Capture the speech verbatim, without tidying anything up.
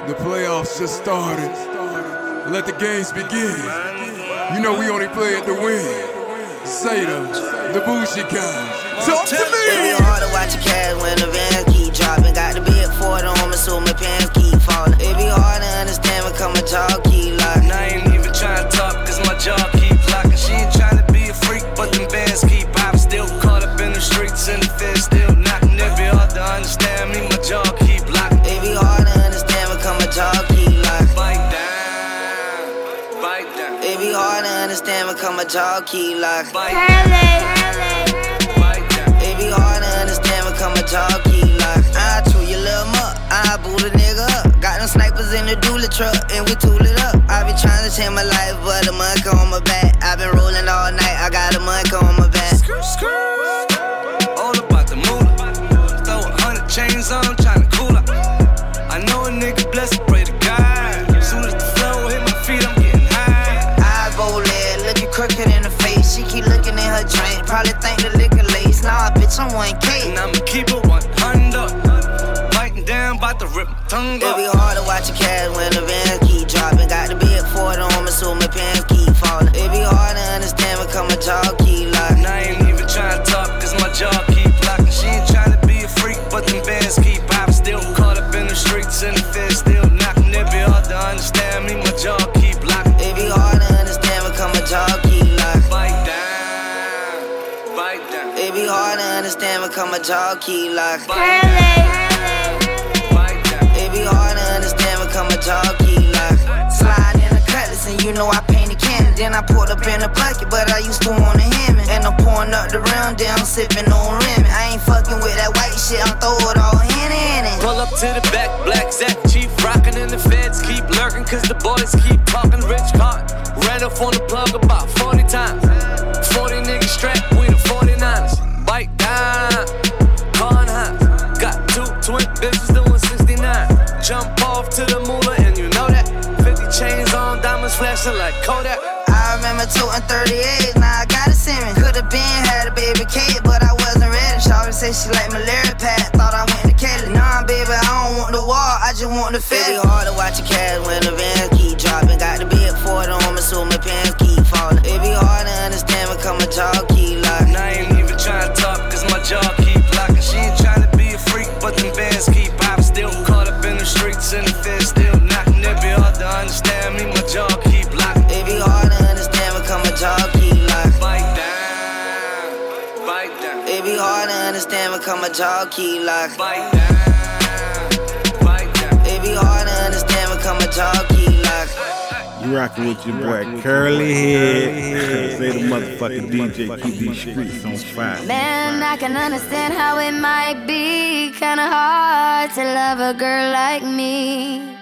The playoffs just started. Let the games begin. You know we only play it to win. Seda, the Bougie guy. Talk to me. It be hard to watch your cash when the vans keep dropping. Got the big Ford on me, so my pants keep falling. It be hard to understand when come my jaw keep locking. And I ain't even trying to talk, cause my jaw keep locking. She ain't trying to be a freak, but them bands keep popping. Still caught up in the streets and the feds still knocking. It be hard to understand me, my jaw keep locking. It be hard to understand when come my jaw keep locking. Bite down, bite down. It be hard to understand when come my jaw keep locking. Bite down, bite down. It be hard to understand when come my jaw keep locking. I chew your little muck, I boot a nigga up. Got them snipers in the dually truck and we tool it up. I be trying to change my life, but the monk on my back. I been rolling all night, I got a monk on my back. All about the moolah. Throw a hundred chains on, tryna cool up. I know a nigga blessed, pray to God. Soon as the flow hit my feet, I'm getting high. Eyes bold lead, looking crooked in the face. She keep looking in her drink, probably think the liquor lace. Nah, bitch, I'm one K. And I'ma keep it one hundred. Biting down, bout to rip my tongue It up. be hard to watch your cash when the vans keep dropping. Got the big Ford on me, so my pants keep falling. It be hard to understand when come my jaw keep locking. And I ain't even trying to talk, cause my jaw keep locking. She ain't trying to be a freak, but them bands keep popping. Still caught up in the streets and the feds still knocking. It be hard to understand me, my jaw keep locking. It be hard to understand when come my jaw keep locking. Bite down, bite down. It be hard to understand when come my jaw keep locking. Bite down, bite down. It be hard to understand when come my jaw keep locking. Slide in the cutlass and you know I paint a cannon. Then I pulled up in a bucket, but I used to wanna him it. And I'm pouring up the round down, sipping on Remy. I ain't fucking with that white shit, I'm throw it all in in it. Pull up to the back, black Zach, chief rockin' and the feds keep lurking, cause the boys keep talking rich cotton. Ran up on the plug about forty times. forty niggas strapped, we the forty-niners. Bite down, con high. Got two twin bitches doing sixty-nine. Jump off to the moolah and you know that. fifty chains on, diamonds flashing like Kodak. I remember two and thirty-eight, now I got a semen. Could've been had a baby Kate, but I wasn't ready. Shawty say she like malaria pad, thought I went to Kelly. Nah, baby, I don't want the wall, I just want the fit. It be hard to watch your cash when the vans keep dropping. Got the big Ford on me, so my pants keep falling. It be hard to understand when come my jaw keep locking. And I ain't even trying to talk, cause my jaw keep locking. She ain't trying to be a freak, but them bands keep popping. Still caught up in the streets and the feds still knocking. It be hard to understand me, my jaw keep locking. It be hard to understand when come my jaw keep locking. Bite down, bite down. It be hard to understand when come my jaw keep locking. Bite down, bite down. It be hard to understand when come my jaw keep locking. You rockin' with your boy Curly Head. Say the motherfucking D J keep these streets on fire. Man, I can understand how it might be kinda hard to love a girl like me.